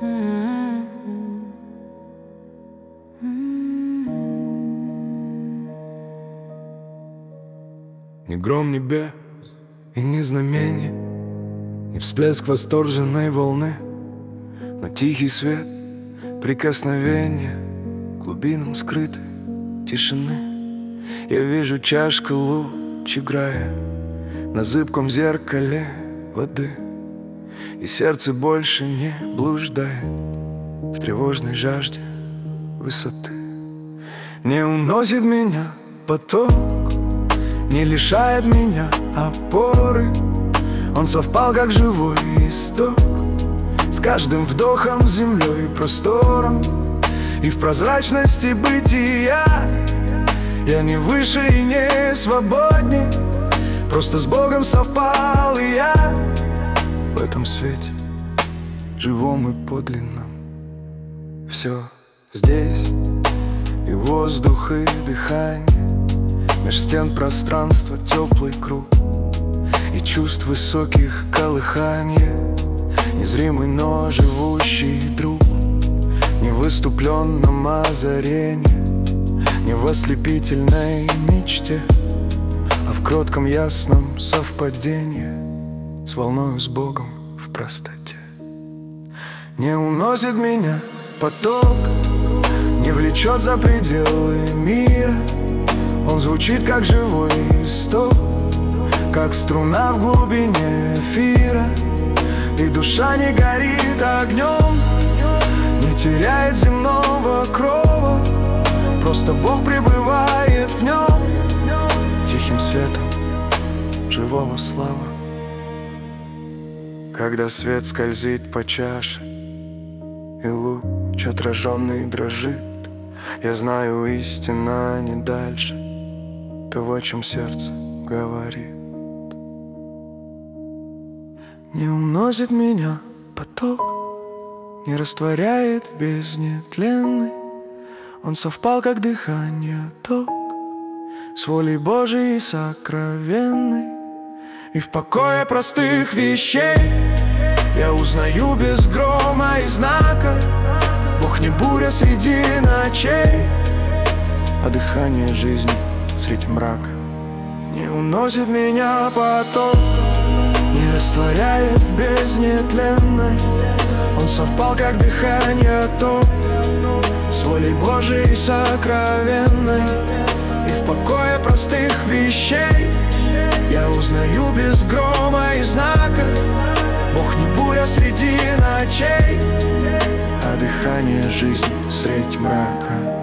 Ни гром небес и ни знамение, ни всплеск восторженной волны, но тихий свет, прикосновение к глубинам скрытой тишины. Я вижу чашку луч, играя на зыбком зеркале воды, и сердце больше не блуждает в тревожной жажде высоты. Не уносит меня поток, не лишает меня опоры. Он совпал, как живой исток, с каждым вдохом, землей и простором. И в прозрачности бытия я не выше и не свободней, просто с Богом совпал, и я в этом свете, живом и подлинном. Все здесь, и воздух, и дыхание, меж стен пространства теплый круг, и чувств высоких колыханье, незримый, но живущий друг. Не в выступленном озарении, не в ослепительной мечте, а в кротком ясном совпадении с волною, с Богом в простоте. Не уносит меня поток, не влечет за пределы мира. Он звучит, как живой исток, как струна в глубине эфира. И душа не горит огнем, не теряет земного крова, просто Бог пребывает в нем, тихим светом живого слава. Когда свет скользит по чаше, и луч отраженный дрожит, я знаю, истина не дальше того, о чем сердце говорит. Не уносит меня поток, не растворяет в бездне тленной. Он совпал, как дыхание, ток, с волей Божией сокровенной. И в покое простых вещей я узнаю без грома и знака: Бог не буря среди ночей, а дыхание жизни средь мрака. Не уносит меня поток, не растворяет в бездне тленной. Он совпал, как дыхание, ток, с волей Божией сокровенной. И в покое простых вещей я узнаю без грома и знака: Бог не буря среди ночей, а дыхание жизни средь мрака.